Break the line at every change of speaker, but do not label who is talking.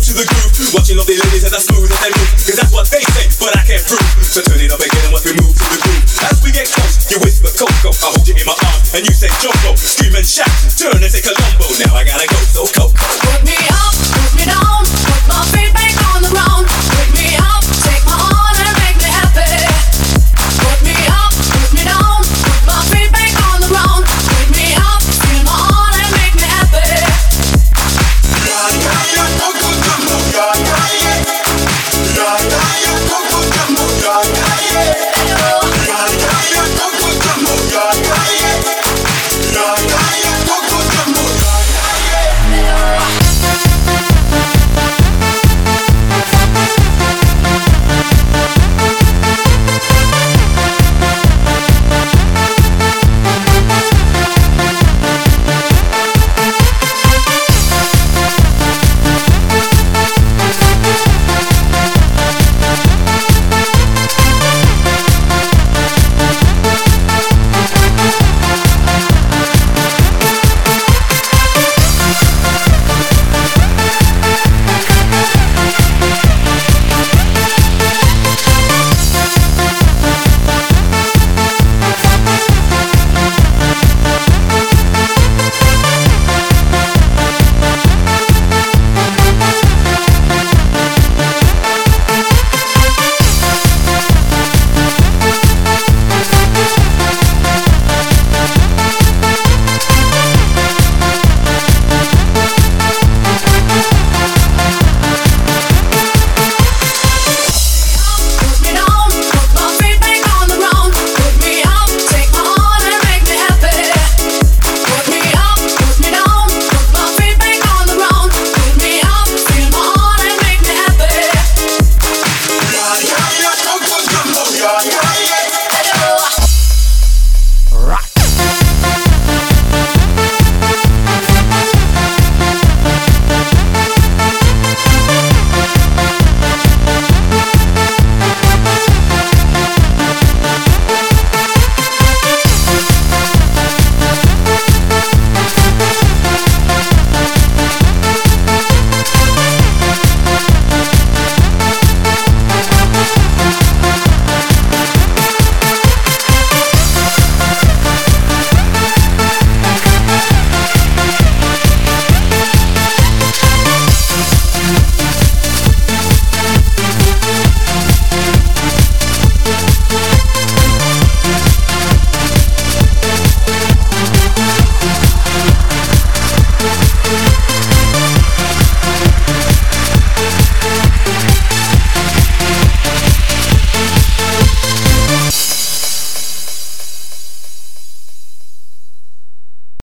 to the groove. Watching lovely ladies as I smooth as they move, cause that's what they say, but I can't prove. So turn it up again and watch me move to the groove. As we get close, you whisper Coco, I hold you in my arms, and you say Joe,